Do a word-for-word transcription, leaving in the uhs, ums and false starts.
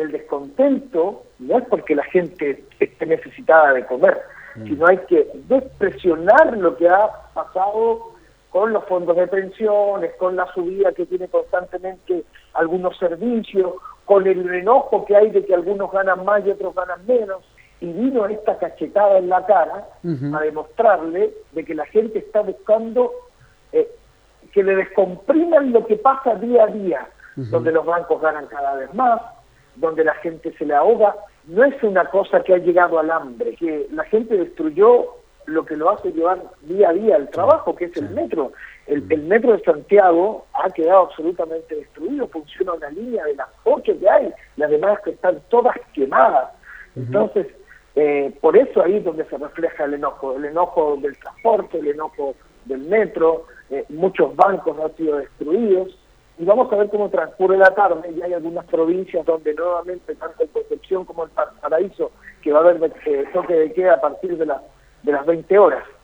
el descontento no es porque la gente esté necesitada de comer, mm. sino hay que despresionar lo que ha pasado con los fondos de pensiones, con la subida que tiene constantemente algunos servicios, con el enojo que hay de que algunos ganan más y otros ganan menos, y vino esta cachetada en la cara uh-huh. a demostrarle de que la gente está buscando eh, que le descompriman lo que pasa día a día, uh-huh. donde los bancos ganan cada vez más, donde la gente se le ahoga. No es una cosa que ha llegado al hambre, que la gente destruyó lo que lo hace llevar día a día el trabajo, que es el metro. El, el metro de Santiago ha quedado absolutamente destruido, funciona una línea de las ocho que hay, las demás que están todas quemadas. Uh-huh. Entonces, eh, por eso ahí es donde se refleja el enojo, el enojo del transporte, el enojo del metro, eh, muchos bancos han sido destruidos, y vamos a ver cómo transcurre la tarde. Ya hay algunas provincias donde nuevamente, tanto en Concepción como en Paraíso, que va a haber eh, toque de queda a partir de, la, de las veinte horas.